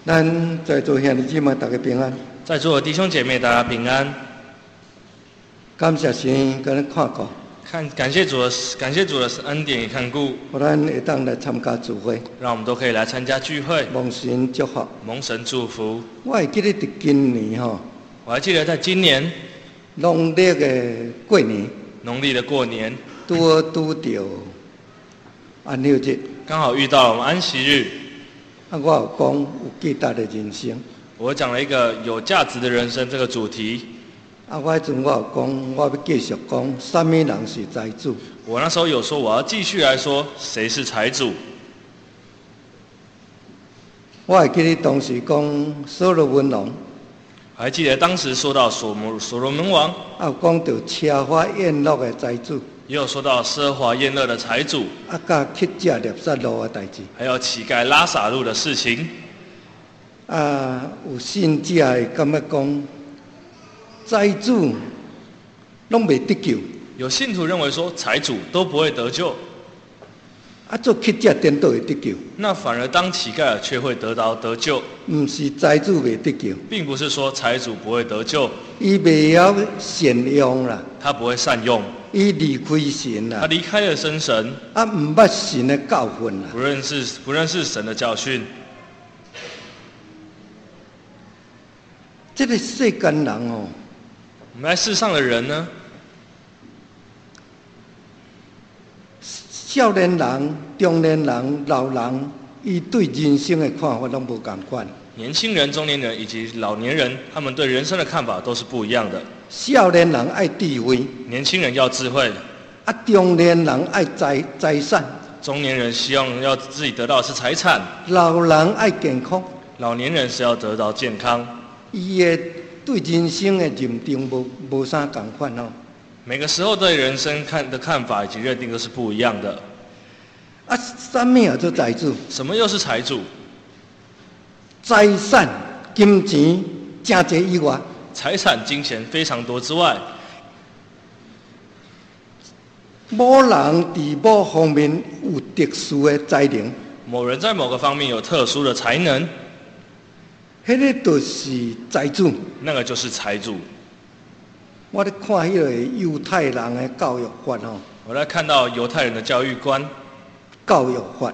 咱在座兄弟姊妹大家平安， 在座的弟兄姐妹，大家平安。 感谢神跟咱看顾， 感谢主的恩典与看顾， 互咱会当来参加聚会， 让我们都可以来参加聚会， 蒙神祝福。 蒙神祝福。 我会记得伫今年我还记得在今年农历的过年， 农历的过年， 拄到安息日， 刚好遇到了我们安息日。 我有讲有价值的人生。 我讲了一个有价值的人生这个主题。 我迄阵我有讲，我要继续讲，什么人是财主？ 我那时候有说，我要继续来说谁是财主。 我还记得当时讲所罗门王， 我还记得当时说到所罗门王， 有讲到奢华宴乐的财主， 也有说到奢华宴乐的财主， 甲乞食掠杀路的代志， 还有乞丐拉撒路的事情。 有信者会感觉讲，财主拢袂得救， 有信徒认为说财主都不会得救， 做乞食颠倒会得救。 那反而当乞丐却会得救。 毋是财主袂得救， 并不是说财主不会得救， 伊袂晓善用啦， 他不会善用， 伊离开神啦， 他离开了真神， 毋捌神的教训啦， 不认识神的教训。 这个世间人我们在世上的人呢， 少年人、中年人、老人，伊对人生的看法拢无同款。 年轻人、中年人以及老年人，他们对人生的看法都是不一样的。 少年人爱智慧， 年轻人要智慧； 中年人爱财产， 中年人希望要自己得到的是财产； 老人爱健康， 老年人是要得到健康。 伊的对人生的认定无啥同款每个时候对人生的看法以及认定都是不一样的。 什么叫做财主？ 什么又是财主？ 财产、金钱真侪以外， 财产、金钱非常多之外， 某人伫某方面有特殊的才能， 某人在某个方面有特殊的才能， 迄个就是财主。 那个就是财主。 我咧看迄个犹太人的教育法我在看到犹太人的教育观、 教育法。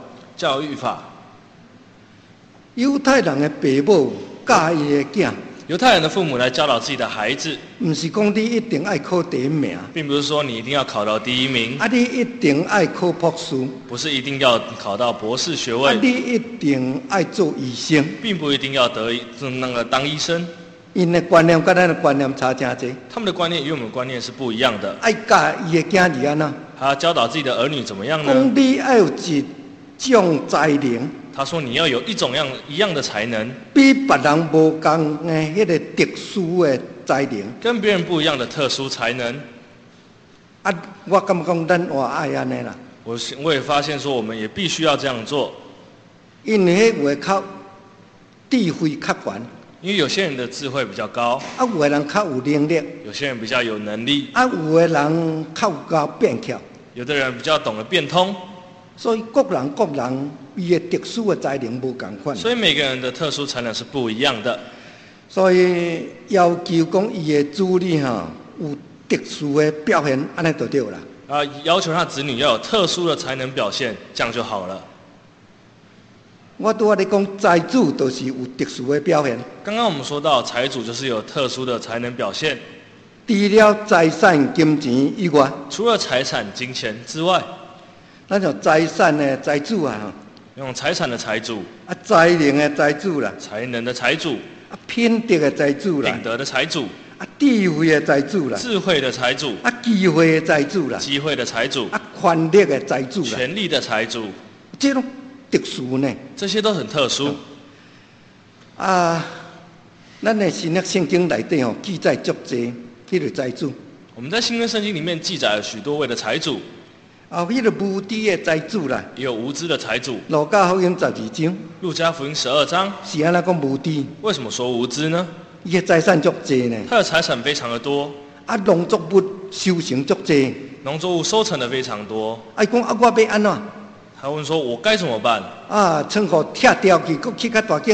犹太人的父母教伊的囝， 犹太人的父母来教导自己的孩子， 毋是讲你一定爱考第一名， 并不是说你一定要考到第一名， 你一定爱考博士， 不是一定要考到博士学位， 你一定爱做医生， 并不一定要当医生。 因的观念跟咱的观念差真侪， 他们的观念与我们的观念是不一样的。 爱教伊的囝儿安怎？ 他教导自己的儿女怎么样呢？ 讲你要有一种才能。 他说你要有一样的才能， 比别人无共的迄个特殊的才能， 跟别人不一样的特殊才能。 我感觉讲咱活爱安尼啦。 我也发现说我们也必须要这样做， 因为迄话较智慧较悬。 因为有些人的智慧比较高， 有的人较有能力， 有些人比较有能力， 有的人较有够变巧， 有的人比较懂得变通。 所以各人伊的特殊的才能无同款。 所以每个人的特殊才能是不一样的。 所以要求讲伊的子女有特殊的表现，安尼就对啦。 要求他子女要有特殊的才能表现，这样就好了。 我拄仔咧讲，财主就是有特殊的表现。 刚刚我们说到财主就是有特殊的才能表现， 除了财产、金钱以外， 除了财产、金钱之外， 咱像财产的财主用财产的财主， 才能的财主啦， 才能的财主， 品德的财主啦， 品德的财主， 智慧的财主啦， 智慧的财主， 机会的财主啦， 机会的财主， 权力的财主啦， 权力的财主， 这种特殊呢， 这些都很特殊。 咱的新约圣经内底记载足侪迄个财主。 我们在新约圣经里面记载了许多位的财主， 迄个无知的财主啦， 也有无知的财主。 路加福音12章， 路加福音12章是安怎讲无知？ 为什么说无知呢？ 伊的财产足侪呢， 他的财产非常的多， 农作物收成足侪， 农作物收成的非常多。 讲我要安怎？ 他问说：“我该怎么办？” 仓库拆掉去，搁起较大间的。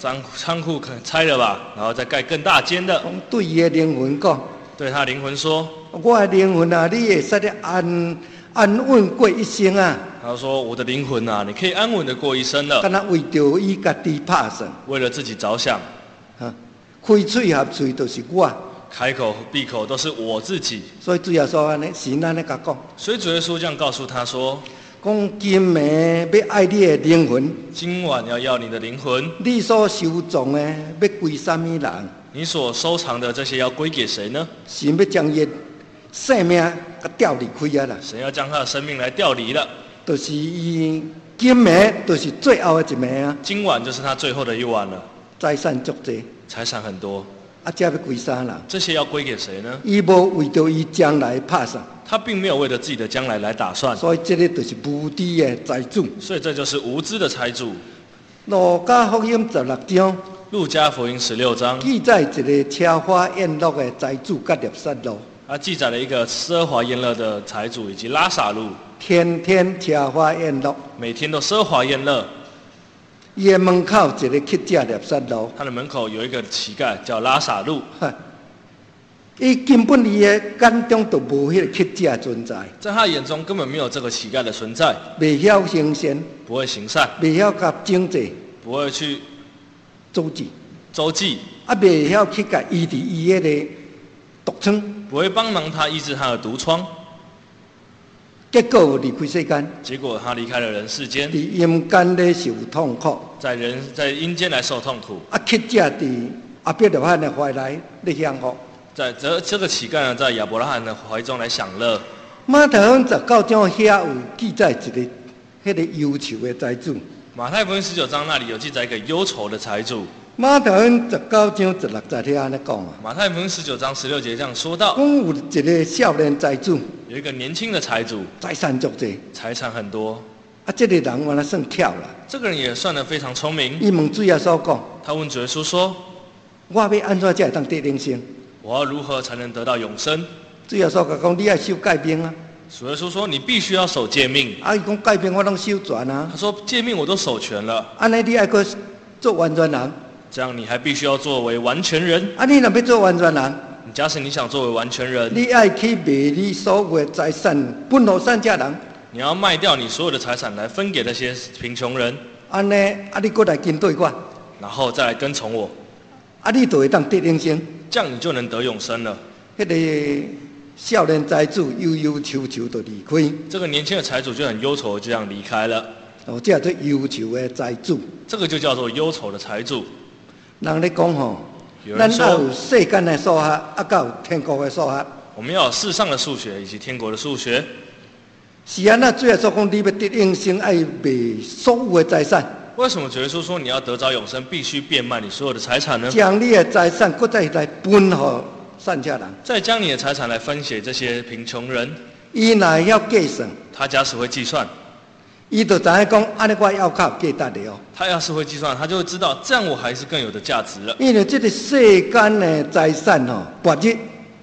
仓库拆了吧，然后再盖更大间的。 讲对伊的灵魂讲， 对他灵魂说， 我的灵魂啊，你会使得安稳过一生啊。 他说我的灵魂啊，你可以安稳的过一生了。 敢若为着伊家己拍算， 为了自己着想， 开嘴合嘴就是我。 开口闭口都是我自己。 所以主耶稣安尼神安尼甲讲， 所以主耶稣这样告诉他说， 讲今暝要爱你的灵魂， 今晚要你的灵魂， 你所收藏的要归什么人？ 你所收藏的这些要归给谁呢？ 神要将伊生命甲调离开啊啦， 神要将他的生命来调离了。 就是伊今暝就是最后的一暝啊， 今晚就是他最后的一晚了。 财产足济， 财产很多， 这要归啥人？ 这些要归给谁呢？ 伊无为着伊将来拍算， 他并没有为了自己的将来来打算， 所以这个就是无知的财主。 所以这就是无知的财主。 路加福音16章路加福音16章记载一个奢华宴乐的财主甲列撒路， 他记载了一个奢华宴乐的财主以及拉撒路， 天天奢华宴乐。 每天都奢华宴乐。 伊的门口一个乞丐列撒路， 他的门口有一个乞丐叫拉撒路， 伊根本伊的眼中都无迄个乞丐存在， 在他眼中根本没有这个乞丐的存在， 袂晓行善， 不会行善， 袂晓甲经济不会去周济， 周济， 袂晓去甲医治伊迄个毒疮， 不会帮忙他医治他的毒疮。 结果离开世间， 结果他离开了人世间， 伫阴间咧受痛苦， 在阴间来受痛苦。 乞丐伫阿伯罗汉的怀内咧享福。 在这个乞丐呢，在亚伯拉罕的怀中来享乐。 马太福音19章遐有记载一个迄个忧愁的财主。 马太福音19章那里有记载一个忧愁的财主。 马太福音19章16节遐安尼讲啊。 马太福音19章16节这样说到： 讲有一个少年财主， 有一个年轻的财主， 财产足济， 财产很多。 这个人原来算巧啦。 这个人也算得非常聪明。 伊问主耶稣讲： 他问主耶稣说：“ 我要安怎才会当得永生？ 我要如何才能得到永生？” 主耶稣讲：你要守诫命啊。 主耶稣说：“你必须要守诫命。” 伊讲诫命我拢守全啊。 他说：“诫命我都守全了。” 安尼你还阁做完全人？ 这样你还必须要作为完全人。 你若要做完全人， 假使你想作为完全人， 你爱去卖你所有的财产分互善家人。 你要卖掉你所有的财产来分给那些贫穷人。 安尼你过来跟对我， 然后再来跟从我。 你就会当得永生。 这样你就能得永生了。 迄个少年财主忧忧愁愁就离开。 这个年轻的财主就很忧愁，这样离开了。 这叫做忧愁的财主。 这个就叫做忧愁的财主。 人咧讲吼，咱要有世间的数学，才有天国的数学。 我们要有世上的数学以及天国的数学。 是啊，那主耶稣讲，你要得永生，爱卖所有的财产。 为什么主耶稣说你要得着永生，必须变卖你所有的财产呢？ 将你的财产，搁再来分给善家人。 再将你的财产来分给这些贫穷人。 伊若要计算， 他假使会计算， 伊就知影讲，安尼我要靠价值的哦。 他要是会计算，他就会知道，这样我还是更有的价值了。 因为这个世间的财产吼，末日。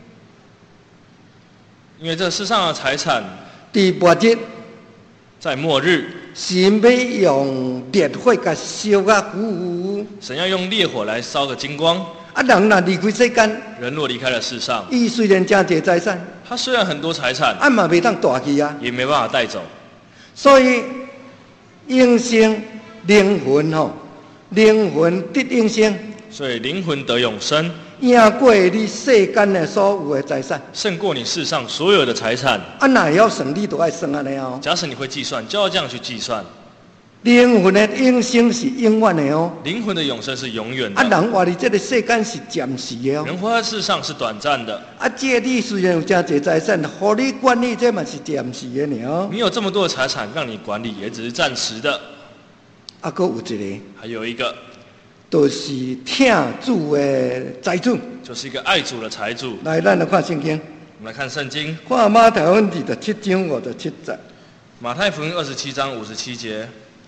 因为这世上的财产， 伫末日， 在末日， 神要用烈火甲烧啊糊。 神要用烈火来烧个精光。 人若离开世间， 人若离开了世上， 伊虽然真侪财产， 他虽然很多财产， 嘛袂当带去啊， 也没办法带走。 所以永生灵魂吼，灵魂得永生， 所以灵魂得永生， 赢过你世间的所有的财产， 胜过你世上所有的财产。 若要算，你都爱算安尼哦。 假使你会计算，就要这样去计算。 灵魂的永生是永远的哦。 灵魂的永生是永远的。 人活伫这个世间是暂时的哦。 人活在世上是短暂的。 这你虽然有真侪财产，互你管理，这嘛是暂时的呢。 你有这么多的财产让你管理，也只是暂时的。 还有一个， 还有一个， 就是听主的财主， 就是一个爱主的财主。 来，咱来看圣经。 我们来看圣经。 看马太福音27章57节。 马太福音27章57节。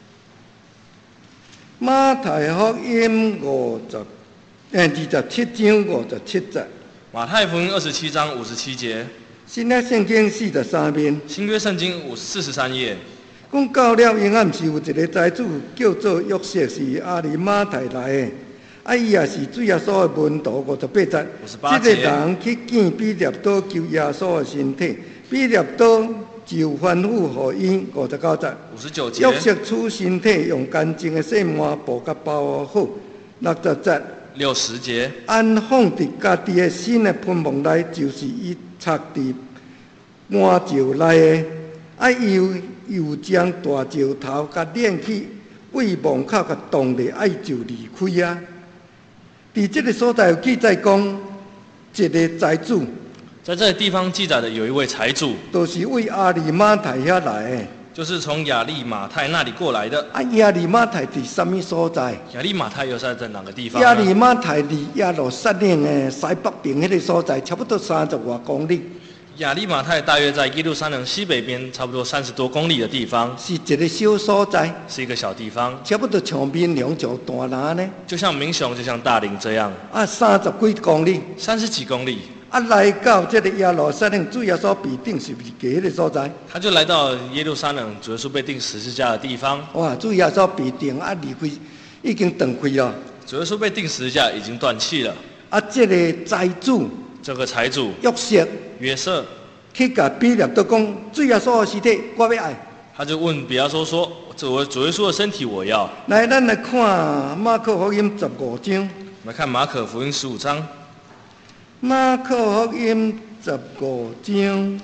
马太福音27章57节。 马太福音27章57节。 新约圣经43面。 新约圣经43页。 讲到了阴暗时，有一个财主叫做约瑟，是阿里马太来的。伊也是主耶稣的门徒58节。这个人去见彼得多求耶稣的身体，彼得多就吩咐予伊59节。 59节。 约瑟取身体，用干净的细麻布甲包好。60节。 60节。 安放伫家己的新的喷蒙内，就是伊插伫满石内的。又将大石头甲链去为门口甲冻咧，就离开啊。伫这个所在有记载讲，一个财主， 在这个地方记载的有一位财主， 都是为阿里马太遐来的， 就是从亚利马太那里过来的。 亚利马太伫什么所在？ 亚利马太又是在哪个地方？ 亚利马太离耶路撒冷的西北边迄个所在，差不多30多公里。 亚利马太大约在耶路撒冷西北边，差不多30多公里的地方， 是一个小所在， 是一个小地方， 差不多像民雄就大拿呢， 就像民雄，就像大林这样 ，30几公里 ，30几公里， 来到这个耶路撒冷主耶稣被钉十字架的所在， 他就来到耶路撒冷主耶稣被钉十字架的地方。 哇，主耶稣被钉离开，已经断开了， 主耶稣被钉十字架已经断气了。 这个财主。 这个财主约瑟去甲彼得都讲，主耶稣的尸体我要爱。 他就问比拉多说：“主耶稣的身体我要。” 来，咱来看马可福音15章。 我们来看马可福音15章。 马可福音15章，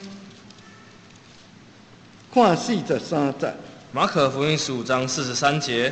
看43节。 马可福音15章43节。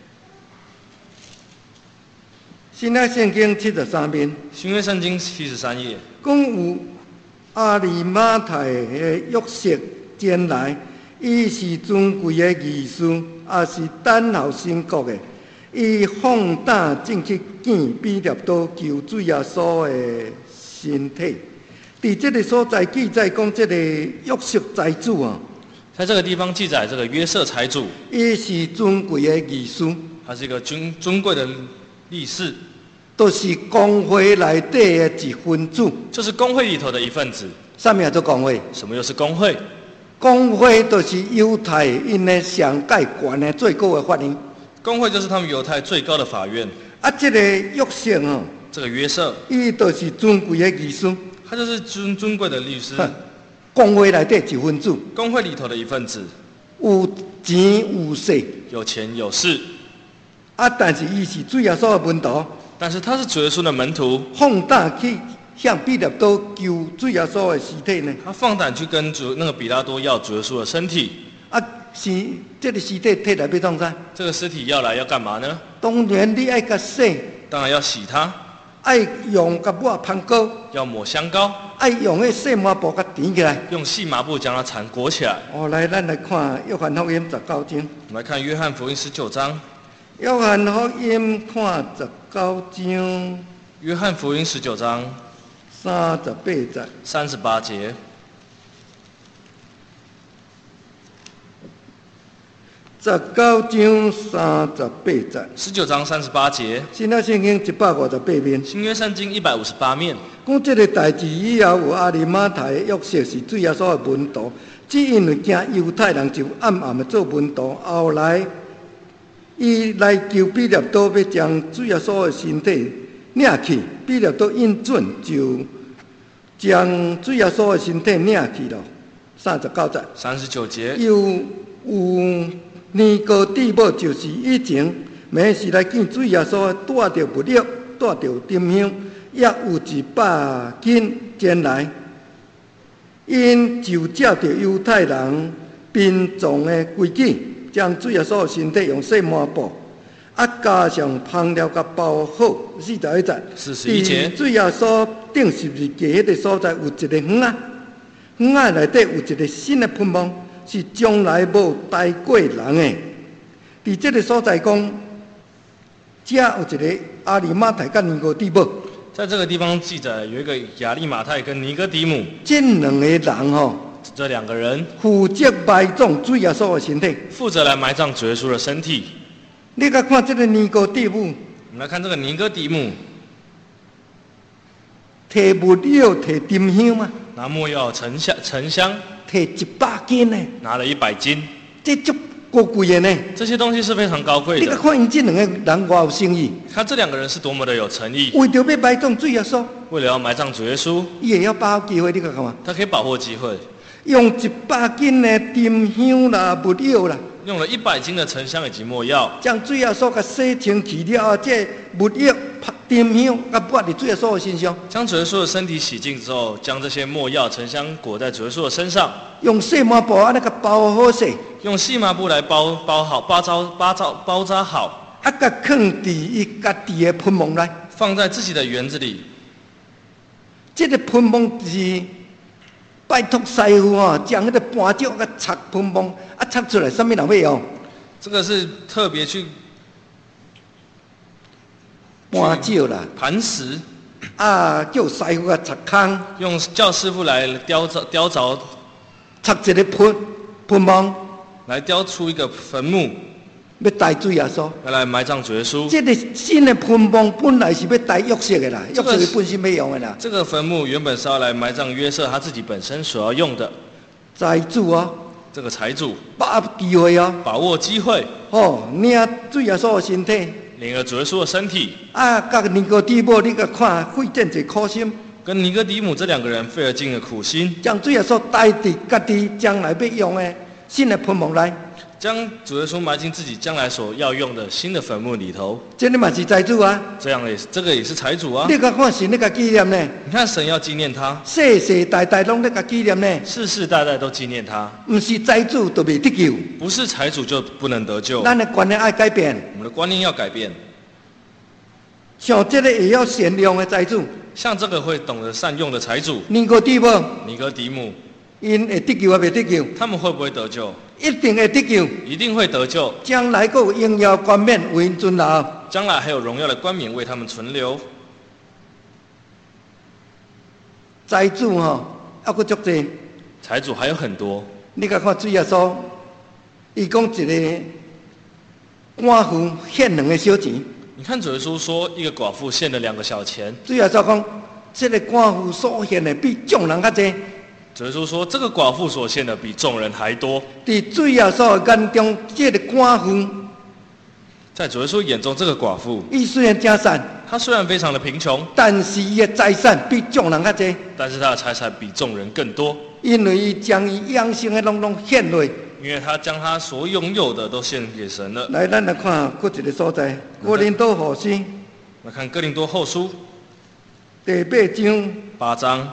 新约圣经73面， 新约圣经73页， 讲有阿里马太的约瑟前来，伊是尊贵的义士，也是等候神国的。伊放胆进去见彼得多，求主耶稣的身体。伫这个所在记载讲，这个约瑟财主啊， 在这个地方记载这个约瑟财主， 伊是尊贵的义士， 他是一个尊贵的力士， 都是公会内底的一分子， 就是公会里头的一份子。 什么叫做公会？ 什么又是公会？ 公会就是犹太因的上界悬的最高的法院。 公会就是他们犹太最高的法院。 这个约瑟哦， 这个约瑟， 伊就是尊贵的义士， 他就是尊贵的律师。 公会内底一分子， 公会里头的一份子， 有钱有势， 有钱有势。 但是伊是主耶稣的门徒， 但是他是主耶稣的门徒， 放胆去向彼得多求主耶稣的尸体呢。 他放胆去跟那个比拉多要主耶稣的身体。 是这个尸体摕来要创啥？ 这个尸体要来要干嘛呢？ 当然你爱甲洗， 当然要洗它， 爱用甲抹香膏， 要抹香膏， 爱用迄细麻布甲填起来， 用细麻布将它缠裹起来。 来，咱来看约翰福音19章。 我们来看约翰福音19章。 约翰福音看19章。 约翰福音19章 38节。 38节。 19章38节。 19章38节。 新约圣经158面。 新约圣经158面。 讲这个代志以后，有阿里马太的约瑟是主耶稣的门徒，只因为惊犹太人，就暗暗的做门徒。后来，伊来求彼得多要将主耶稣的身体领去，彼得多应准，就将主耶稣的身体领去了。39节。 39节。 有尼哥底母，就是以前每时来见主耶稣，带着物料，带着沉香，也有100斤前来。因就照着犹太人殡葬的规矩，将主耶稣的身体用细麻布，加上香料甲包好。41节。 41节。 主耶稣钉十字架迄个所在有一个园仔，园仔内底有一个新的喷蒙。是从来无待过人的，伫这个所在讲，遮有一个阿里马太甲尼哥底母。 在这个地方记载有一个亚利马太跟尼哥底母， 这两个人这两个人负责埋葬主耶稣的身体， 负责来埋葬主耶稣的身体。 你甲看这个尼哥底母， 我们来看这个尼哥底母， 摕物料摕沉香嘛， 拿没药沉香。 摕100斤呢， 拿了100斤， 这足高贵的呢。 这些东西是非常高贵你看的。 看因这两个人偌有诚意， 看这2个人是多么的有诚意， 为着要埋葬主耶稣， 为了要埋葬主耶稣， 伊会晓把握机会，你看看嘛。 他可以把握机会， 用100斤的沉香啦、木药啦， 用了100斤的沉香以及没药， 将主耶稣甲洗清去了后，这木药、沉香甲抹伫主耶稣的身上， 将主耶稣的身体洗净之后，将这些没药、沉香裹在主耶稣的身上， 用细麻布安尼甲包好势， 用细麻布来包好、包扎好， 啊，甲放伫伊家己的喷蒙内。 放在自己的园子里。 这个喷蒙是拜托师傅哦，将迄个盘石甲拆喷蒙，啊拆出来，什么人要用？ 这个是特别去盘石啦， 磐石， 啊叫师傅甲拆空， 叫师傅来雕凿， 拆一个喷蒙， 来雕出一个坟墓， 要带主耶稣。 要来埋葬主耶稣。 这个新的喷蒙本来是要带约瑟的啦，约这个瑟本身要用的啦。 这个坟墓原本是要来埋葬约瑟他自己本身所要用的。 财主哦， 这个财主把握机会哦， 把握机会， 领主耶稣的身体， 领了主耶稣的身体， 啊，甲尼哥底母，你甲看费尽一苦心， 跟尼哥底母这2个人费了尽了苦心， 将主耶稣带伫家己将来要用的新的喷蒙内。 将主耶稣埋进自己将来所要用的新的坟墓里头。 这你嘛是财主啊！ 这个也是财主啊！ 你甲看神，你甲纪念呢？ 你看神要纪念他， 世世代代拢咧甲纪念呢。 世世代代都纪念他。 唔是财主就未得救， 不是财主就不能得救。 咱的观念爱改变。 我们的观念要改变。 像这个也要善良的财主， 像这个会懂得善用的财主， 尼哥底母， 尼哥底母， 因会得救还未得救？ 他们会不会得救？ 一定会得救， 一定会得救。 将来还有荣耀冠冕为因存留。 将来还有荣耀的冠冕为他们存留。 财主还佫足济。 财主还有很多。 你甲看主耶稣，伊讲一个寡妇献2个小钱。 你看主耶稣说，一个寡妇献了2个小钱。 主耶稣讲，这个寡妇所献的比众人较济。 主耶稣说，这个寡妇所献的比众人还多。 在主耶稣的眼中，这个寡妇， 在主耶稣眼中，这个寡妇， 伊虽然真善， 她虽然非常的贫穷， 但是伊的财产比众人较济。 但是她的财产比众人更多， 因为伊将伊养生的拢献落。 因为她将她所拥有的都献给神了。 来，咱来看佫一个所在，哥林多后书， 来看哥林多后书第8章。 8章。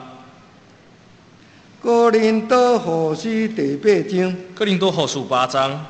哥林多后书第8章， 哥林多后书8章，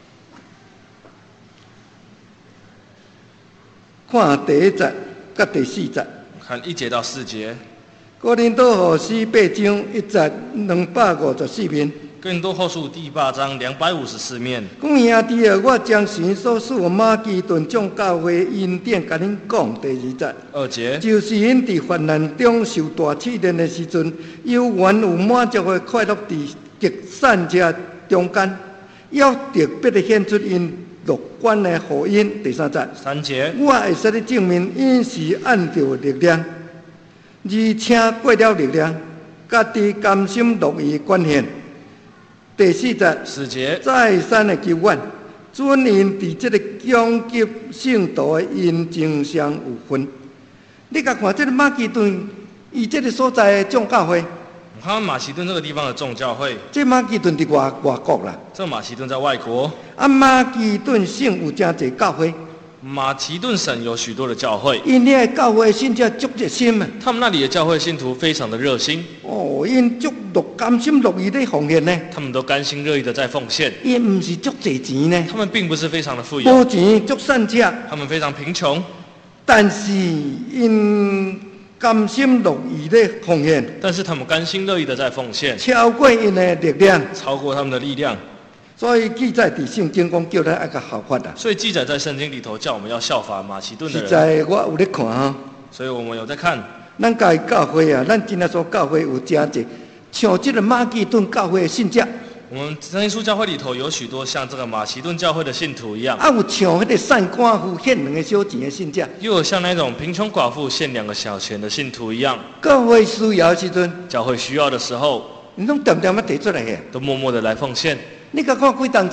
看第1节甲第4节。 看1节到4节。 哥林多后书8章1节254面。 哥林多后书第8章254面。 讲兄弟啊，我将神所赐马其顿众教会恩典甲恁讲第2节。 2节。 就是因伫患难中受大试炼的时阵，有缘有满足的快乐伫极善者中间，要特别的显出因乐观的福音。第3节。 3节。 我会使你证明，因是按照力量，而且过了力量，家己甘心乐意捐献。第4节。 4节。 再三的求愿，准因伫这个攻击圣徒的因情上有份。你甲看这个马其顿，伊这个所在的众教会， 你看马其顿这个地方的众教会， 这马其顿伫外国啦。 这马其顿在外国。 马其顿省有真侪教会。 马其顿省有许多的教会， 因遐教会信者足热心啊。 他们那里的教会信徒非常的热心。 因足甘心乐意的奉献呢。 他们都甘心乐意的在奉献。 因唔是足侪钱呢。 他们并不是非常的富有。 无钱足善者。 他们非常贫穷。 但是因甘心乐意的奉献。 但是他们甘心乐意的在奉献。 超过因的力量。 超过他们的力量。 所以记载伫圣经讲，叫咱爱个效法啦。 所以记载在圣经里头，叫我们要效法马其顿的人。 实在我有咧看哈。 所以我们有在看。 咱家教会啊，咱今仔所教会有真侪，像这个马其顿教会的信者。 我们真耶稣教会里头有许多像这个马其顿教会的信徒一样。 有像迄个善寡妇献2个小钱的信者。 又有像那种贫穷寡妇献2个小钱的信徒一样。 教会需要的时阵。 教会需要的时候。 你拢点点啊提出来个。 都默默的来奉献。 你甲看几当前？ 你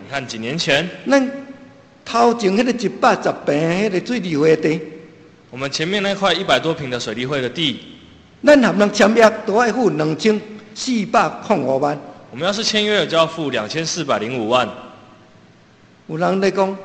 你看几年前， 咱头前迄个110平迄个水利会地， 我们前面那块100多坪的水利会的地， 咱含人签约都要付2405万。 我们要是签约了就要付2405万。 有人在讲，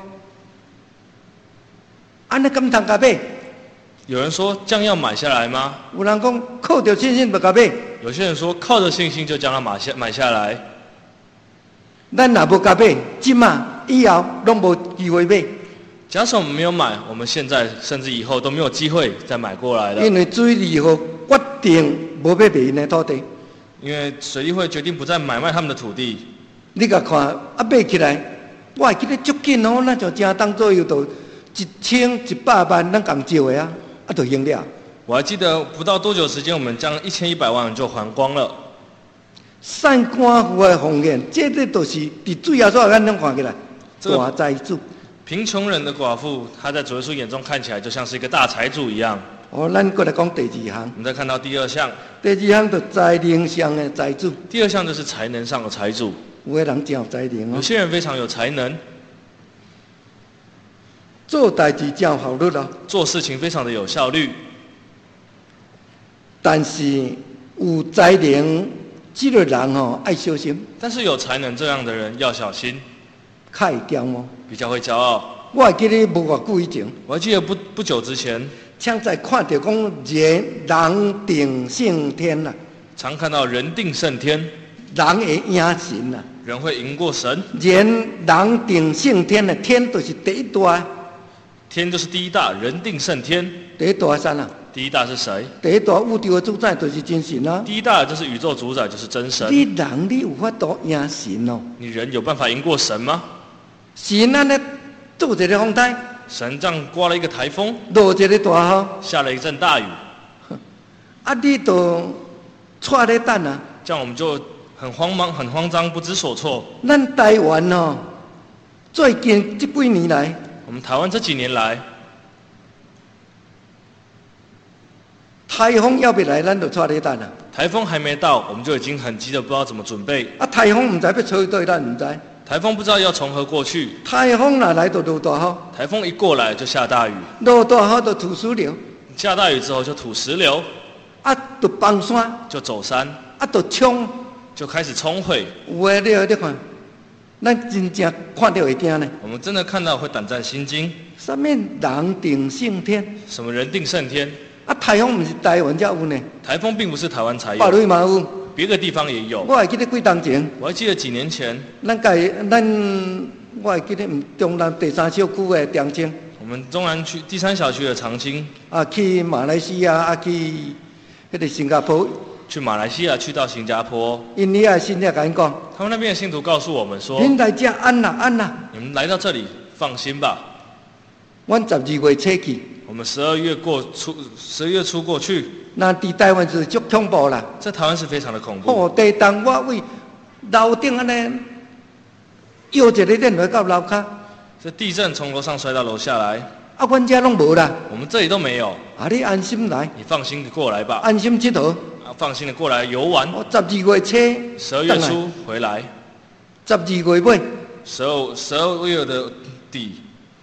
安尼敢通甲买？ 有人说这样要买下来吗？ 有人讲靠着信心就甲买。 有些人说靠着信心就将它买下来。 咱若无甲买，即马以后拢无机会买。 假使我们没有买，我们现在甚至以后都没有机会再买过来了。 因为水利会决定无要卖因的土地。 因为水利会决定不再买卖他们的土地。 你甲看啊，买起来，我会记得足紧哦，那就正当左右就1100万，咱共借的啊，啊就用了。 我还记得不到多久时间，我们将1100万就还光了。 善官户的奉献，这个都是伫主耶稣眼中看起来大财主。 贫穷人的寡妇，她在主耶稣眼中看起来就像是一个大财主一样。 哦，咱过来讲第2项。 我们再看到第2项。 第2项就才能上的财主。 第2项就是才能上的财主。 有的人真有才能哦。 有些人非常有才能。 做代志真有效率哦。 做事情非常的有效率。 但是有才能这个人哦，爱小心。 但是有才能这样的人要小心。 太骄傲。 比较会骄傲。 我还记得无偌久以前。 我还记得不久之前。 常在看到讲人定胜天啦。 常看到人定胜天。 人会赢神啦。 人会赢过神。 人定胜天的天就是第一大。 天就是第一大，人定胜天。 第一大是哪？ 第一大是谁？ 第一大宇宙的主宰就是真神啊。 第一大就是宇宙主宰，就是真神。 你人你有法度赢神哦？ 你人有办法赢过神吗？ 神安尼做一个风台。 神这样刮了一个台风。 落一个大雨。 下了一阵大雨。 啊，你都错咧等啊。 这样我们就很慌忙、很慌张、不知所措。 咱台湾哦，最近这几年来。 我们台湾这几年来， 台风要不来，咱就错咧等啊。 台风还没到，我们就已经很急的不知道怎么准备。 啊，台风唔知要吹对，咱唔知。 台风不知道要从何过去。 台风哪来就落大雨。 台风一过来就下大雨。 落大雨就土石流。 下大雨之后就土石流。 啊，就崩山。 就走山。 啊，就冲。 就开始冲毁。 有诶，你看。咱真正看到会惊呢。 我们真的看到会胆战心惊。 什么人定胜天？ 什么人定胜天？ 啊，台风不是台湾才有呢。 台风并不是台湾才有。 别地嘛有。 别的地方也有。 我还记得几当前。 我还记得几年前。 我还记得中南第3小区的长青。 我们中南区第3小区的长青。 啊，去马来西亚，啊去迄个新加坡。 去马来西亚，去到新加坡。 印尼啊，信徒跟你讲， 他们那边的信徒告诉我们说：“ 您来这安啦安啦， 你们来到这里放心吧。 我12月初去， 我们12月初过去。 那伫台湾是足恐怖啦， 在台湾是非常的恐怖。 哦，地动我为楼顶安尼摇一个电话到楼骹。 这地震从楼上摔到楼下来。 啊，阮家拢无啦。 我们这里都没有。 啊，你安心来。 你放心的过来吧。 安心佚佗。” 放心的过来游玩。 我12月初 ，12月初回来。 12月尾 ，12月的底。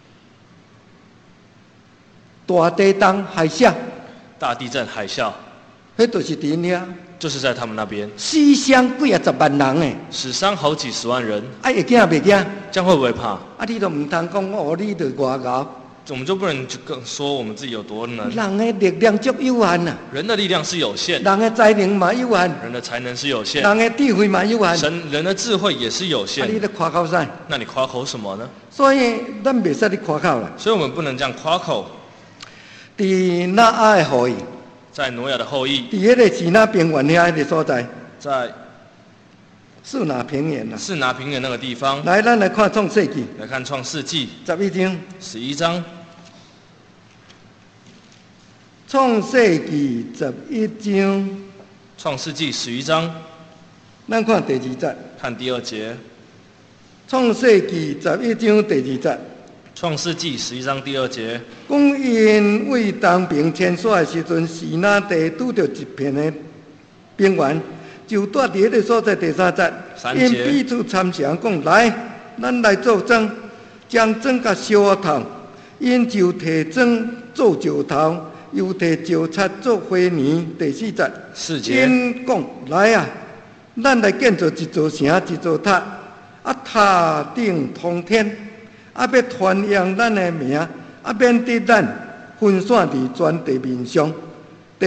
大地震海啸。 大地震海啸。 迄就是伫遐。 就是在他们那边。 死伤几啊10万人诶。 死伤好几10万人。 啊，会惊袂惊？ 这样会不会怕？ 啊，你都唔通讲哦，你就外高。 我们就不能说我们自己有多能。 人的力量足有限呐。 人的力量是有限。 人的才能嘛有限。 人的才能是有限。 人的智慧嘛有限。 人的智慧也是有限。 啊，你咧夸口啥？ 那你夸口什么呢？ 所以咱袂使咧夸口啦。 所以我们不能这样夸口。 伫那阿的后裔。 在挪亚的后裔。 伫迄个西那平原遐个所在。 在。 士拿平原啦。 士拿平原那个地方。 来，咱来看创世纪。 来看创世纪。 11章。 11章。 创世纪11章。 创世纪11章。 咱看第2节。 看第2节。 创世纪11章第2节。 创世纪11章第2节。 讲因为东平迁徙的时阵，西那地拄着一片的平原，就住伫迄个所在第3节。因彼此参详讲来， 咱来做庄，将庄甲烧啊烫，因就摕庄做石头，又摕石漆做花泥。第4节，因讲来啊，咱来建造一座城，一座塔，塔顶通天，要传扬咱的名，免得咱分散伫全地面上。第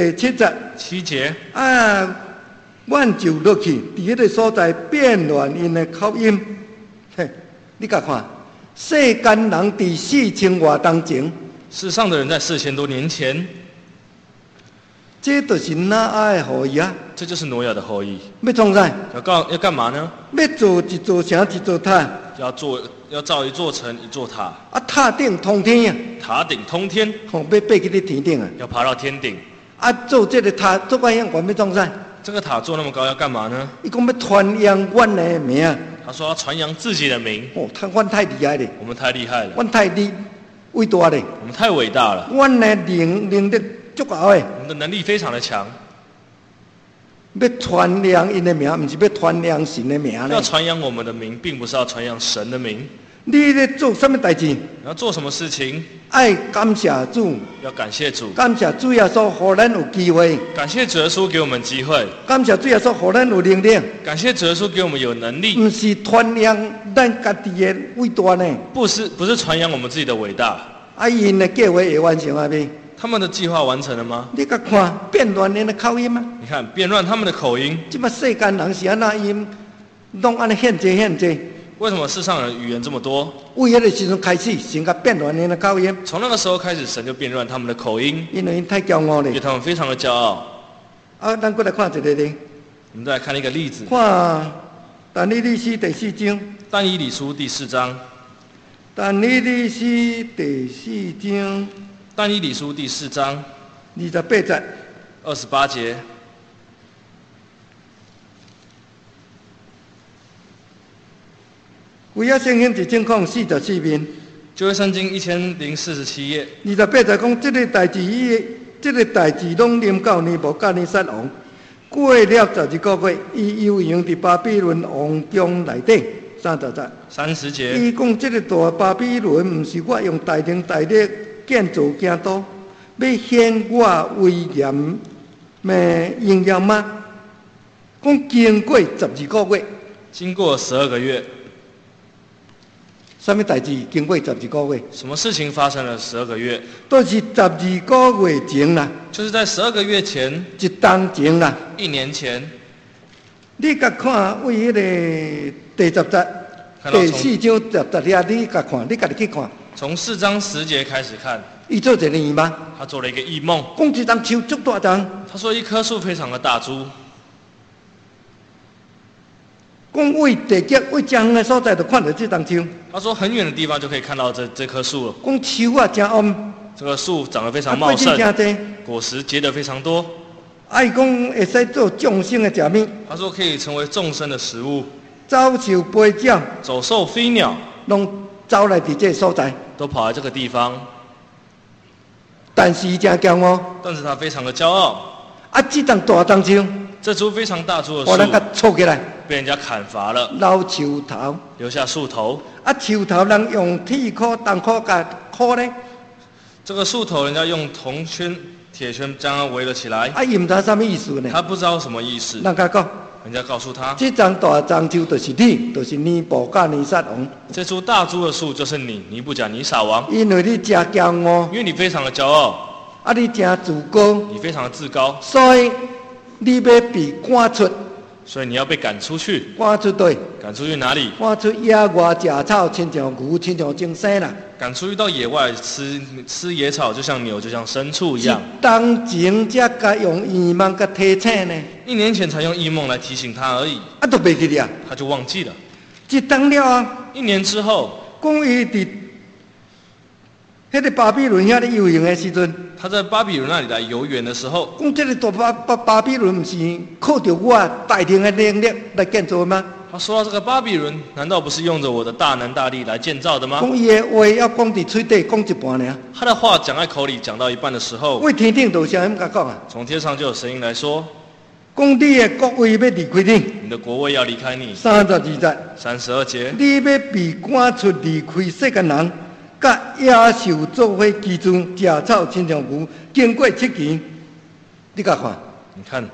7节，阮就落去，伫迄个所在变乱因的口音。嘿，你甲看，世间人伫4000多当前， 世上的人在4000多年前， 这就是哪爱的后裔啊？ 这就是挪亚的后裔。 要创啥？ 要干嘛呢？ 要做一座城，一座塔。 要造一座城，一座塔。 塔顶通天啊！ 塔顶通天。 要爬去天顶啊！ 要爬到天顶。 做这个塔，做这样悬要创啥？ 这个塔做那么高要干嘛呢？ 伊讲要传扬阮的名。 他说要传扬自己的名。 阮太厉害了。 我们太厉害了。 阮太伟大了。 我们太伟大了。 阮的能力足够的。 我们的能力非常的强。 要传扬因的名，不是要传扬神的名。 要传扬我们的名，并不是要传扬神的名。 你在做什么代志？ 要做什么事情？ 爱感谢主。 要感谢主。 感谢主耶稣，让咱有机会。 感谢主耶稣给我们机会。 感谢主耶稣，让咱有能力。 感谢主耶稣给我们有能力。 不是传扬咱家己的伟大呢。 不是传扬我们自己的伟大。 因的计划会完成啊？未？ 他们的计划完成了吗？ 你甲看变乱人的口音啊！ 你看变乱他们的口音。 这么世间人是安那音，拢安尼限制。 为什么世上人语言这么多？ 为迄个时阵开始，神甲变乱人的口音。 从那个时候开始，神就变乱他们的口音。 因为太骄傲了。 因为他们非常的骄傲。 咱过来看一个呢。 我们再来看一个例子。 看但以理书第4章。 但以理书第4章。 但以理书第4章。 但以理书第4章 28节。 28节。 规啊圣经1044面。 旧约圣经1047页。 28节讲，这个代志拢临到尼布甲尼撒王，过了12个月，伊游行伫巴比伦王宫内底。 30节。 伊讲，这个大巴比伦，不是我用大能大力建造京都，要显我威严的荣耀吗？讲经过12个月。 经过12个月。 什么代志经过12个月？ 什么事情发生了12个月？ 都是12个月前啦。 就是在12个月前。 一冬前啦。 1年前。 你甲看为迄个第10节、第4章10节，你甲看，你家己去看。 从4章10节开始看。 伊做一个异梦。 他做了一个异梦。 讲一丛树足大丛。 他说一棵树非常的大株。 讲为地极为江的所在，就看到这丛树。 他说很远的地方就可以看到这棵树了。 讲树啊，真暗。 这个树长得非常茂盛，果实结得非常多。 伊讲会使做众生的食物。 他说可以成为众生的食物。 走兽飞鸟， 走兽飞鸟， 拢走来伫这所在， 都跑来这个地方。 但是伊真骄傲。 但是他非常的骄傲。 这丛大丛树。 这株非常大株的树， 把人家戳起来， 被人家砍伐了， 留树头， 留下树头。 树头人用铁箍、铜箍甲箍呢？ 这个树头人家用铜圈、铁圈将它围了起来。 伊唔知什么意思呢？ 他不知道什么意思。 人家讲， 人家告诉他， 这丛大丛树就是你，就是尼布甲尼撒王。 这株大株的树就是你，尼布甲尼撒王。 因为你真骄傲， 因为你非常的骄傲。 你真自高， 你非常的自高， 所以你要被赶出， 所以你要被赶出去。 赶出对， 赶出去哪里？ 赶出野外食草，亲像牛，亲像精生啦。 赶出去到野外吃野草，就像牛，就像牲畜一样。 当前才该用异梦甲提醒呢。 1年前才用异梦来提醒他而已。 都袂记了， 他就忘记了。 一当了啊 ，1年之后， 讲伊伫迄个巴比伦遐咧游行的时阵， 他在巴比伦那里来游园的时候， 讲这个大巴比伦不是靠着我大能的能力来建造吗？ 他说到这个巴比伦，难道不是用着我的大能大力来建造的吗？ 讲伊的话要讲伫嘴底，讲一半尔。 他的话讲在口里，讲到一半的时候， 为天顶有声音甲讲啊， 从天上就有声音来说， 讲你的国位要离开你， 你的国位要离开你。 32节， 32节， 你要被赶出离开世间人，甲野兽做伙居住，食草亲像牛，经过7期，你甲看， 你看，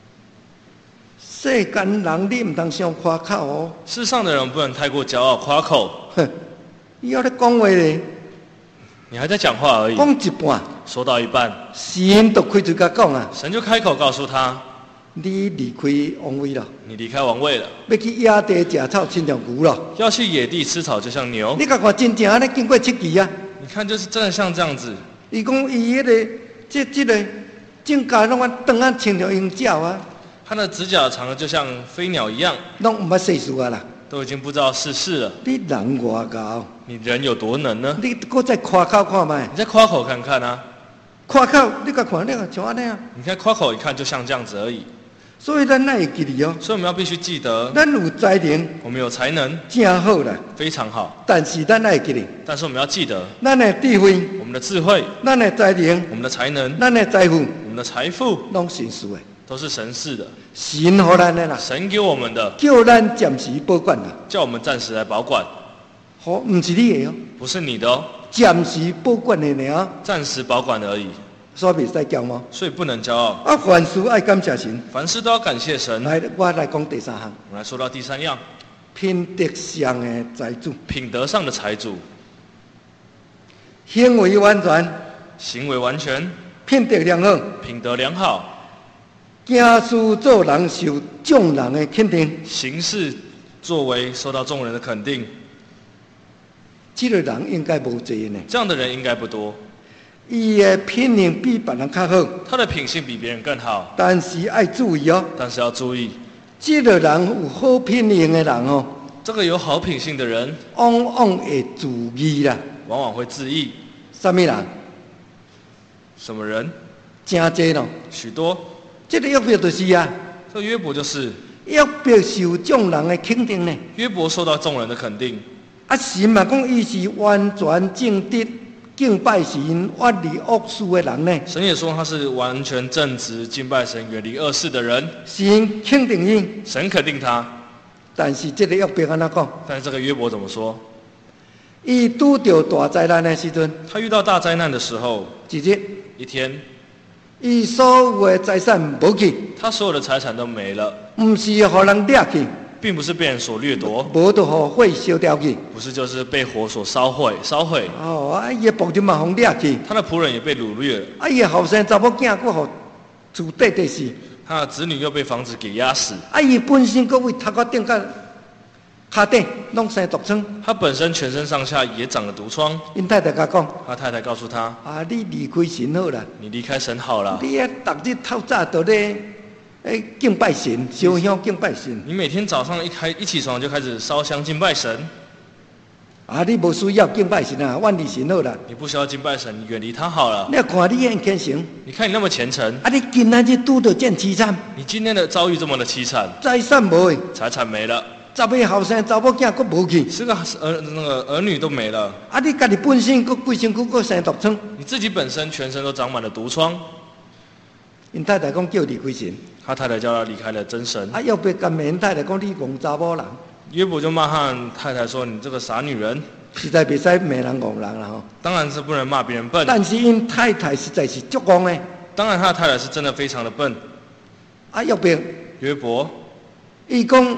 世间人你唔通伤夸口哦。 世上的人不能太过骄傲夸口， 哼，伊还咧讲话咧， 你还在讲话而已。 讲一半， 说到一半， 神就开嘴甲讲啊， 神就开口告诉他， 你离开王位了， 你离开王位了， 要去野地食草亲像牛了。 要去野地吃草，就像牛。 你甲看真正安尼经过7期啊。 你看，就是真的像这样子。 伊讲伊迄个这个指甲拢啊长啊亲像鹰爪啊， 他的指甲长得就像飞鸟一样， 拢毋捌世事啊啦。 都已经不知道世事了。 你人外高， 你人有多能呢？ 你搁再夸口看卖， 你再夸口看看啊！ 夸口你甲看，你看像安尼啊。 你看夸口一看就像这样子而已。 所以咱哪会记哩哦？ 所以我们要必须记得， 咱有才能， 我们有才能， 真好啦。 非常好。 但是咱哪会记哩？ 但是我们要记得， 咱的智慧， 我们的智慧、 咱的才能， 我们的才能、 咱的财富， 我们的财富， 拢神属的， 都是神赐的， 神予咱的啦， 神给我们的， 叫咱暂时保管啦。 叫我们暂时来保管， 好，毋是你的哦， 不是你的哦， 暂时保管的尔， 暂时保管而已。 所以袂使骄傲。 所以不能骄傲， 啊，凡事爱感谢神。 凡事都要感谢神。 来，我来讲第3项， 我们来说到第3样， 品德上的财主， 品德上的财主， 行为完全， 行为完全， 品德良好， 品德良好， 行事做人受众人的肯定。 行事作为受到众人的肯定， 这个人应该无济呢。 这样的人应该不多。 伊的品行比别人较好， 他的品性比别人更好， 但是爱注意哦。 但是要注意， 这个人有好品行的人哦， 这个有好品性的人， 往往会自义啦。 往往会自义。 什么人？ 什么人？ 真济咯。 许多。 这个约伯就是啊， 这约伯就是， 约伯受众人的肯定呢。 约伯受到众人的肯定。 啊，神嘛讲伊是完全正直、敬拜神、远离恶事的人呢。 神也说他是完全正直、敬拜神、远离恶事的人。 神肯定伊， 神肯定他。 但是这个约伯安怎讲？ 但是这个约伯怎么说？ 伊拄到大灾难的时阵， 他遇到大灾难的时候， 一日， 一天， 伊所有的财产无去， 他所有的财产都没了， 毋是互人掠去， 并不是被人所掠夺， 无就互火烧掉去。 不是就是被火所烧毁。 哦，啊，伊的仆人嘛互掠去， 他的仆人也被掳掠了， 啊，伊的后生查某囝佫互厝底底死， 他的子女又被房子给压死。 啊，伊本身佫为头壳顶甲骹顶拢生毒疮。 他本身全身上下也长了毒疮。 因太太甲讲， 他太太告诉他： 啊，你离开神好啦， 你离开神好了， 你逐日透早就咧敬拜神，烧香敬拜神。 你每天早上一起床就开始烧香敬拜神。 啊，你无需要敬拜神啊，远离神好啦。 你不需要敬拜神，你远离他好了。 你看你很虔诚， 你看你那么虔诚， 啊，你今仔日拄到这凄惨， 你今天的遭遇这么的凄惨， 财产无去， 财产没了 10个后生查某囝佫无去， ，10个儿女都没了， 啊，你家己本身佫规身躯佫生毒疮。 你自己本身全身都长满了毒疮。 因太太讲叫离开神， 他太太叫他离开了真神。 啊，约伯甲骂因太太讲你戆查某人， 约伯就骂他太太说：“你这个傻女人。” 实在袂使骂人戆人啦吼。 当然是不能骂别人笨， 但是因太太实在是足戆的， 当然他的太太是真的非常的笨。 啊，约伯约伯伊讲，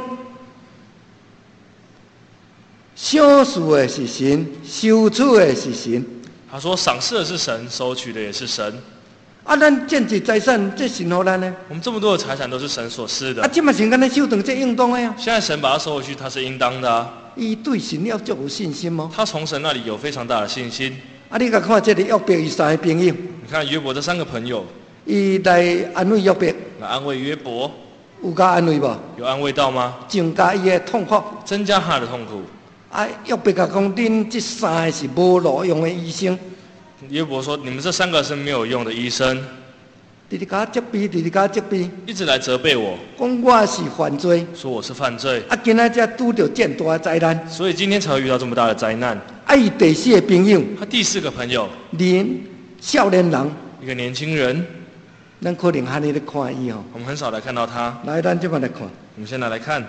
赏赐的是神，收取的是神。 他说：“赏赐的是神，收取的也是神。 啊，咱这些财产，这神予咱呢？ 我们这么多的财产都是神所赐的。 啊，这嘛是咱咧手段这应当的啊。 现在神把它收回去，他是应当的啊。 伊对神要足有信心哦。 他从神那里有非常大的信心。 啊，你甲看这个约伯伊3个朋友， 你看约伯这3个朋友伊来安慰约伯， 来安慰约伯， 有甲安慰无？ 有安慰到吗？ 增加伊的痛苦。 增加他的痛苦。 啊，约伯甲讲，恁这3个是无路用的医生， 约伯说：“你们这3个是没有用的医生， 直直甲我责备，直直甲我责备， 一直来责备我， 讲我是犯罪。 说我是犯罪， 啊，今仔才拄着这大的灾难。 所以今天才会遇到这么大的灾难。” 啊，伊第4个朋友， 他第4个朋友， 少年人， 一个年轻人， 咱可能还咧看伊吼。 我们很少来看到他。 来，咱即摆来看。 我们先来看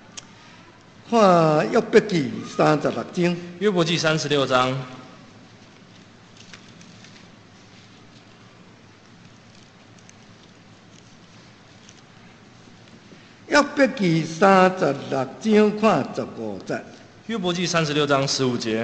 看约伯记36章。 约伯记36章。 约伯记36章看15节。 约伯记36章15节。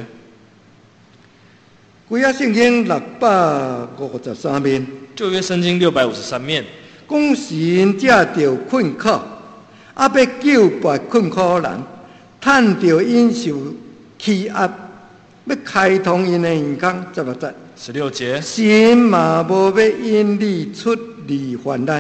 规啊圣经653面。 旧约圣经653面。 讲神借着困苦，要救拔困苦人，趁着因受欺压，要开通因的耳孔。16节。 16节。 神嘛无要因你出离患难，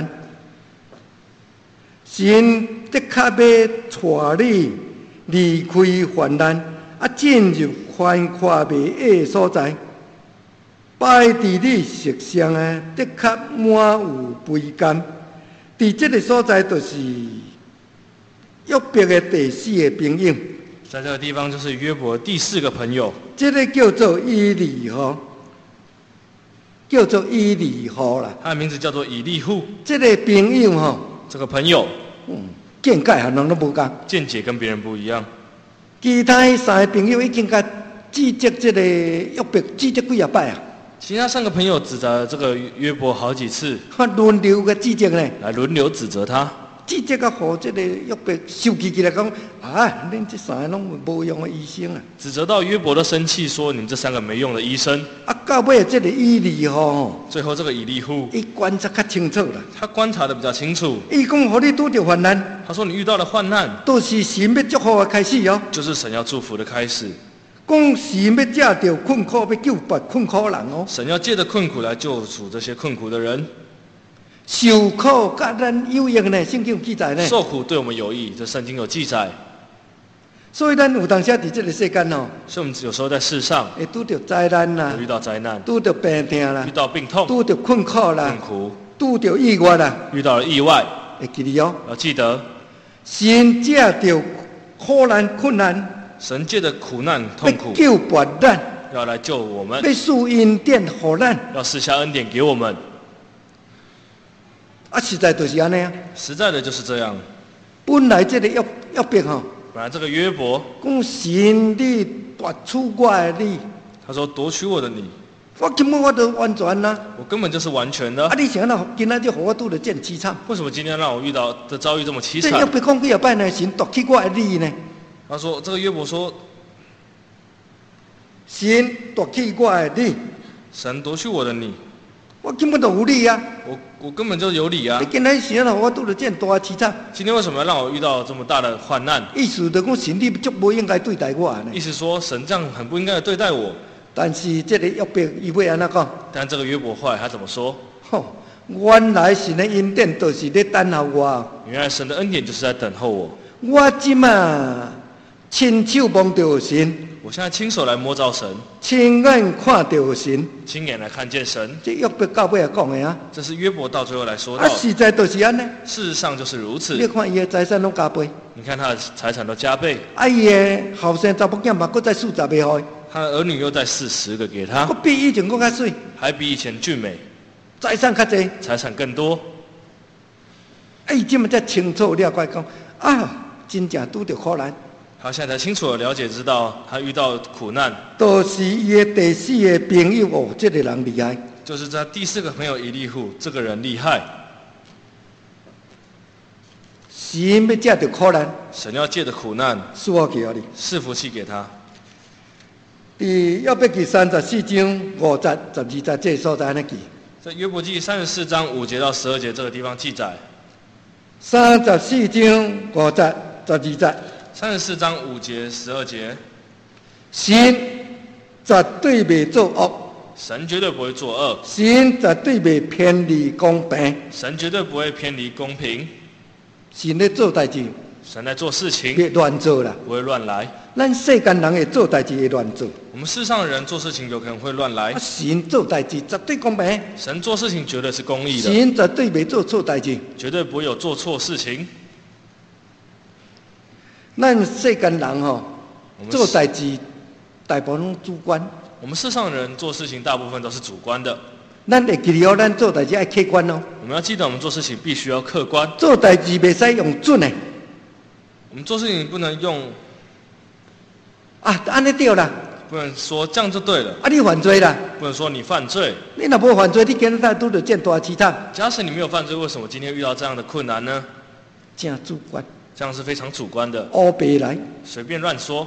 神的确要带你离开患难，进入宽阔美的所在。摆伫你食上的，的确满有肥甘。伫这个所在，就是约伯的第4个朋友。 在这个地方，就是约伯第4个朋友。 这个叫做以利户，叫做以利户啦。 他的名字叫做以利户。 这个朋友吼， 这个朋友， 见解和人都无共， 见解跟别人不一样。 其他3个朋友已经甲指责这个约伯，指责几啊摆啊。 其他3个朋友指责这个约伯好几次， 轮流个指责呢， 来轮流指责他， 指责个互这个约伯生气起来讲，恁这3个拢无用的医生啊！ 指责到约伯都生气，说你们这3个没用的医生。 到尾这个以利户， 最后这个以利户， 伊观察较清楚啦。 他观察的比较清楚。 伊讲，互你拄着患难， 他说你遇到了患难， 都是神要祝福的开始哦， 就是神要祝福的开始。 讲神要借着困苦，要救拔困苦人哦。 神要借着困苦来救赎这些困苦的人。 受苦甲咱有益呢，圣经有记载呢。 受苦对我们有益，这圣经有记载。 所以咱有当时伫这个世间哦， 所以我们有时候在世上会拄着灾难啦， 遇到灾难， 拄着病痛啦， 遇到病痛， 拄着困苦啦， 困苦， 拄着意外啦， 遇到了意外， 会记得哦。 要记得， 神借着苦难困难， 神借着苦难痛苦， 要救拔咱， 要来救我们， 要赐恩典予咱。 要施下恩典给我们。 实在就是安尼啊。 实在的就是这样。 本来这个约伯吼， 本来这个约伯， 讲神你夺取我的你， 他说夺取我的你， 我根本我都完全啦。 我根本就是完全的。 你想到今仔就互我拄着这凄惨？ 为什么今天让我遇到的遭遇这么凄这约惨？ 伯讲几啊摆呢？神夺去我的你呢？ 他说这个约伯说， 神夺去我的你， 神夺去我的你， 我根本就有理啊！ 我根本就有理啊！ 你今仔想到我拄着这大凄惨？ 今天为什么要让我遇到这么大的患难？ 意思就讲神你足无应该对待我呢。 意思说神这样很不应该的对待我。 但是这个约伯伊要安怎讲？ 但这个约伯后来他怎么说？ 原来神的恩典都是在等候我。 原来神的恩典就是在等候我。 我即马亲手摸到神。 我现在亲手来摸着神， 亲眼看到神， 亲眼来看见神。 这约伯到尾也讲的啊。 这是约伯到最后来说到。 实在就是安尼。 事实上就是如此。 你看伊的财产拢加倍。 你看他的财产都加倍。 伊的后生查某囝嘛，搁再40个互伊。 他的儿女又再40个给他。 搁比以前搁较水。 还比以前俊美。 财产较济。 财产更多。 伊这么才清楚了解讲真正拄着苦难。 他现在才清楚的了解知道他遇到苦难， 都是伊的第4个朋友哦，这个人厉害。 就是他第4个朋友以利户，这个人厉害。 神要借着苦难， 神要借着苦难赐福给你， 赐福气给他。 伫约伯记34章5节、12节这所在安尼记。 在约伯记34章5节到12节这个地方记载。 34章5节、12节。 34章5节、12节。 神绝对袂作恶。 神绝对不会作恶。 神绝对袂偏离公平。 神绝对不会偏离公平。 神在做代志。 神在做事情。 别乱做啦。 不会乱来。 咱世间人会做代志会乱做。 我们世上的人做事情有可能会乱来。 神做代志绝对公平。 神做事情绝对是公义的。 神绝对袂做错代志。 绝对不会有做错事情。 咱世间人做代志大部分拢主观。 我们世上的人做事情大部分都是主观的。 咱会记得咱做代志爱客观哦。 我们要记得我们做事情必须要客观。 做代志袂使用准的。 我们做事情不能用啊，安尼对啦。 不能说这样就对了， 啊，你犯罪啦！ 不能说你犯罪。 你若无犯罪，你今日拄着见大市场。 假使你没有犯罪，为什么今天遇到这样的困难呢？ 真主观， 这样是非常主观的， 乌白来。 随便乱说。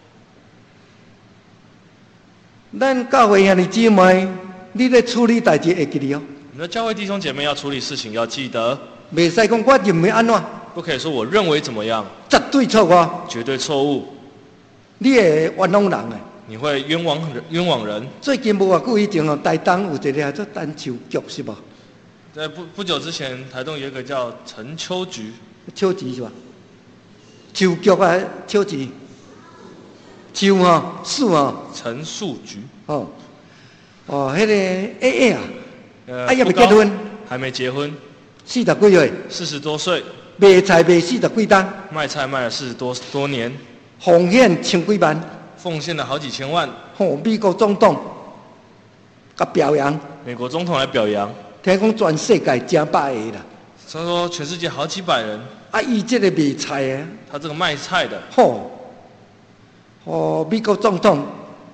咱教会兄弟姊妹，你咧处理代志会记哩哦。 你的教会弟兄姐妹要处理事情要记得， 袂使讲我认为安怎， 不可以说我认为怎么样， 绝对错误， 绝对错误。 你会冤枉人诶。 你会冤枉人。 最近无偌久以前哦，台东有一个叫单秋局是无？ 在不久之前，台东有一个叫陈秋菊， 秋菊是吧？秋菊啊，秋菊，秋吼树吼， 陈树菊。 哦，迄个A 啊，也未不高结婚， 还没结婚 40几岁， ，40多岁， 卖菜卖40几担， 卖菜卖了40多年， 奉献千几万， 奉献了好几千万。 美国总统甲表扬， 美国总统来表扬， 听讲全世界真百个啦。 他说全世界好几百人。 啊，伊这个卖菜的， 他这个卖菜的， 美国总统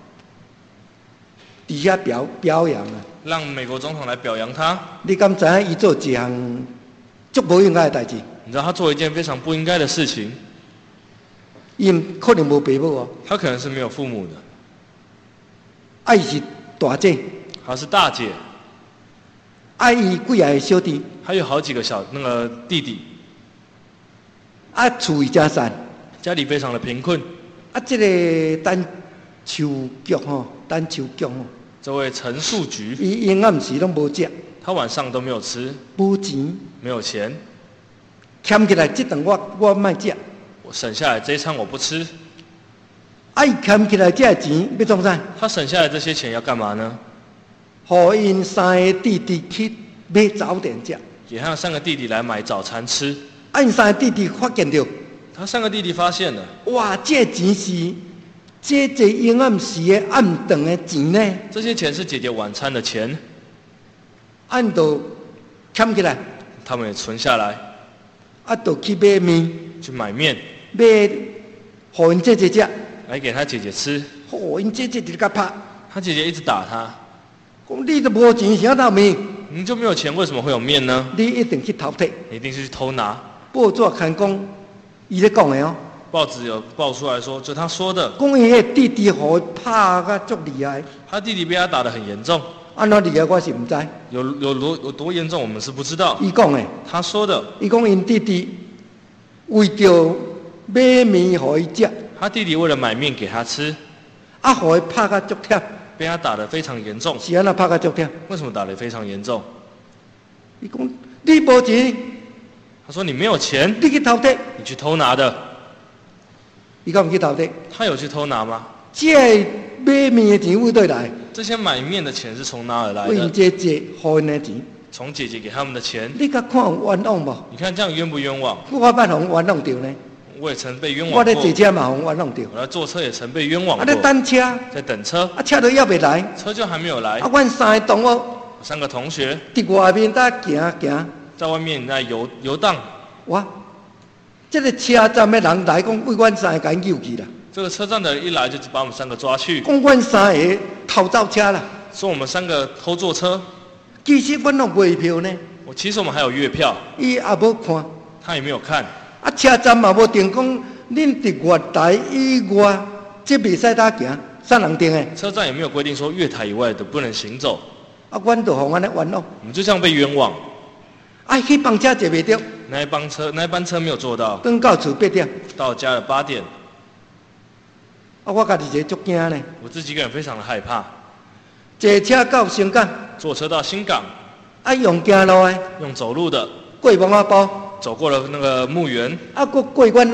底下表扬啊。 让美国总统来表扬他。 你敢知影伊做一项足无应该的代志？ 你知道他做了一件非常不应该的事情。 伊可能无爸母哦， 他可能是没有父母的， 啊，伊是大姐， 他是大姐， 啊，伊几个小弟， 还有好几个那个弟弟， 啊，厝伊真散， 家里非常的贫困。 啊，这个单秋菊吼， 这位陈树菊， 伊阴暗时拢无食， 他晚上都没有吃， 无钱， 没有钱， 欠起来这顿我卖食， 我省下来这一餐我不吃。 啊，伊欠起来这个钱要创啥？ 他省下来这些钱要干嘛呢？ 互因3个弟弟去买早点食， 给他3个弟弟来买早餐吃。 啊，因3个弟弟发现到， 他3个弟弟发现了， 哇，这个钱是这阴暗时的暗顿的钱呢， 这些钱是姐姐晚餐的钱， 按就欠起来， 他们也存下来， 啊，就去买面， 去买面， 买互因姐姐食， 来给他姐姐吃。 因姐姐直甲拍， 他姐姐一直打他， 讲你都无钱，啥闹面？ 你就没有钱，为什么会有面呢？ 你一定去偷摕。 你一定是去偷拿。 报纸看讲，伊咧讲的哦， 报纸有报出来说，就他说的， 讲伊个弟弟互伊拍甲足厉害， 他弟弟被他打得很严重。 安怎厉害我是毋知。 有多严重，我们是不知道。 伊讲的， 他说的， 伊讲因弟弟为着买面互伊食， 他弟弟为了买面给他吃， 啊，互伊拍甲足忝， 被他打得非常严重。 是安怎拍甲足忝？ 为什么打得非常严重？ 伊讲你无钱， 他说你没有钱， 你去偷摕， 你去偷拿的。 伊讲毋去偷摕， 他有去偷拿吗？ 这个买面的钱为倒来？ 这些买面的钱是从哪儿来为因的？ 姐姐互因的钱， 从姐姐给他们的钱。 你甲看有冤枉无？ 你看这样冤不冤枉？ 我捌互冤枉着呢， 我也曾被冤枉我咧过。 坐车嘛互冤枉着， 我来坐车也曾被冤枉啊， 过。 咧等车， 在等车， 啊，车都还袂来， 车就还没有来。 啊，阮3个同学 3个同学伫外面搭行， 在外面在游荡。 哇！这个车站的人来讲，为阮3个甲因救去啦， 这个车站的人一来就把我们3个抓去， 讲阮3个偷走车啦。 说我们3个偷坐车。 其实阮拢卖票呢， 其实我们还有月票， 伊也无看， 他也没有看。 啊，车站嘛无定讲，恁伫月台以外，这袂使搭行，啥人定的？ 车站也没有规定说月台以外的不能行走。 啊，阮就互安尼冤枉， 我们就这样被冤枉。 啊，迄班车坐袂着， 那一班车没有坐到， 转到厝8点， 到家了8点。 啊，我家己一个足惊呢， 我自己一个人非常的害怕。 坐车到新港， 坐车到新港， 啊，用行路的， 用走路的， 过蒙仔埔， 走过了那个墓园， 啊，过阮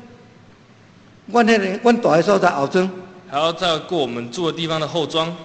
大个所在后庄， 还要再过我们住的地方的后庄。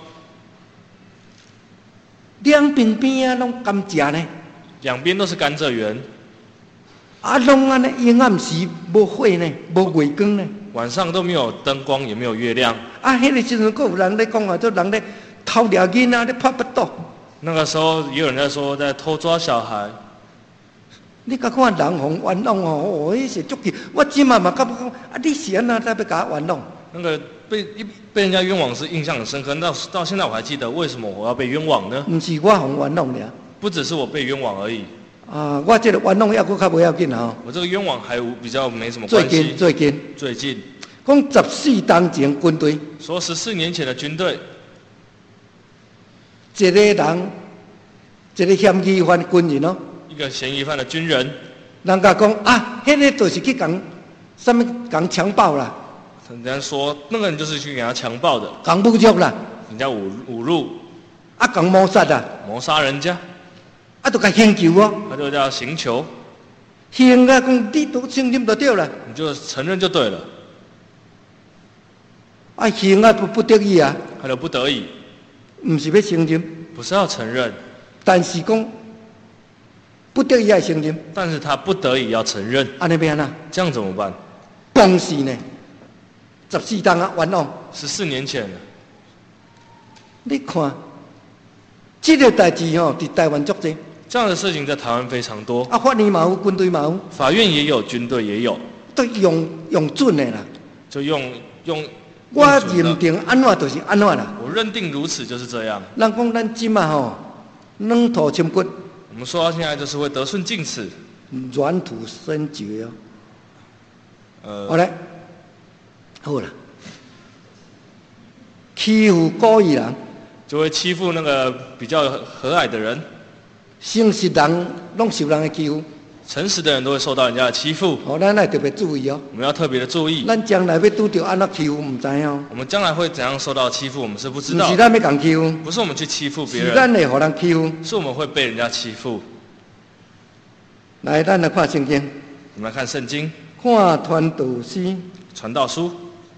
两边啊拢甘蔗呢， 两边都是甘蔗园， 啊，拢安尼阴暗时无火呢，无月光呢， 晚上都没有灯光，也没有月亮。 啊，迄个时阵，佫有人咧讲啊，做人咧偷掠囡仔咧拍腹肚， 那个时候也有人在说在偷抓小孩， 你甲看人互冤枉哦，迄是足气。我即嘛嘛感觉讲，啊，你是安那才要甲我冤枉？ 那个被人家冤枉是印象很深刻，到现在我还记得为什么我要被冤枉呢？ 毋是我互冤枉尔。 不只是我被冤枉而已。 啊，我这个冤枉还佫较不要紧啊。 我这个冤枉还比较没什么关系。 最近，讲14当前军队， 说14年前的军队， 一个人，一个嫌疑犯军人哦。 一个嫌疑犯的军人， 人家讲啊，迄个就是去讲什么讲强暴啦。 人家说那个人就是去给他强暴的， 讲侮辱啦， 人家侮辱， 啊讲谋杀啦， 谋杀人家， 啊就甲刑求哦， 他就叫刑求， 刑啊讲你都承认就对了， 你就承认就对了， 啊刑啊不得已啊， 他就不得已， 唔是要承认， 不是要承认， 但是讲不得已要承认， 但是他不得已要承认， 安尼要安那？ 这样怎么办？ 当时呢，14当啊冤枉 ，14年前了， 你看，这个代志吼，伫台湾足多。 这样的事情在台湾非常多。 啊，法院嘛有，军队嘛有， 法院也有，军队也有， 都用准的啦。 就用。 我认定安怎就是安怎啦。 我认定如此就是这样。 人讲咱即嘛吼，软土深骨。 我们说到现在就是会得寸进尺， 软土深掘哦。好嘞，好啦，欺负故意人， 就会欺负那个比较和蔼的人。 诚实人拢受人的欺负。 诚实的人都会受到人家的欺负。 哦，咱要特别注意哦。 我们要特别的注意。 咱将来要拄到安怎欺负，唔知哦。 我们将来会怎样受到欺负，我们是不知道。 不是咱要讲欺负， 不是我们去欺负别人， 是咱会互人欺负， 是我们会被人家欺负。 来，咱来看圣经。 我们来看圣经， 看传道书。 传道书。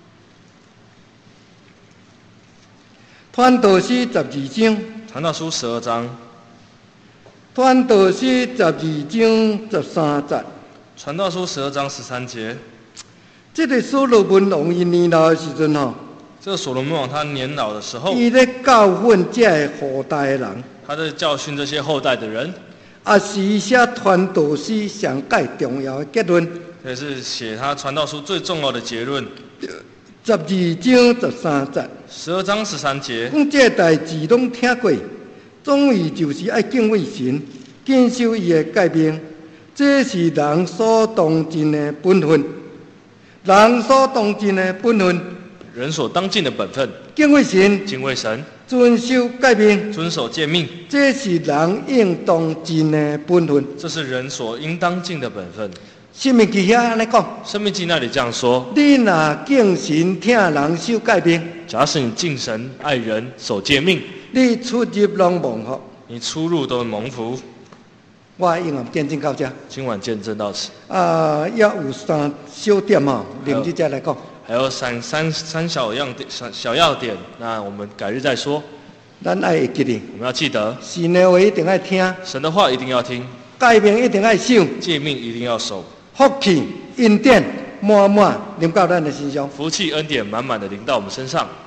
传道书12章。 传道书12章。 传道书12章13节。 传道书12章13节。 这个所罗门王伊年老的时阵吼， 这个所罗门王他年老的时候， 伊咧教训这后代的人， 他在教训这些后代的人， 也是写传道书上盖重要的结论。 也是写他传道书最重要的结论。 12章13节。 12章13节。 讲这代志拢听过。总义就是爱敬畏神，坚守伊的诫命，这是人所当尽的本分。人所当尽的本分， 人所当尽的本分。 敬畏神， 敬畏神， 遵守诫命， 遵守诫命， 这是人应当尽的本分。 这是人所应当尽的本分。 申命记遐安尼讲， 申命记那里这样说： 你若敬神、听人、守诫命， 假使你敬神、爱人、守诫命， 你出入拢蒙福， 你出入都蒙福。 我的应用见证到这。 今晚见证到此。 也有3小点吼，另日再来讲。 还有三小要点，那我们改日再说。 咱爱会记哩， 我们要记得， 神的话一定要听， 神的话一定要听， 诫命一定要守， 诫命一定要守。 福气、恩典满满临到咱的身上。 福气恩典满满的临到我们身上。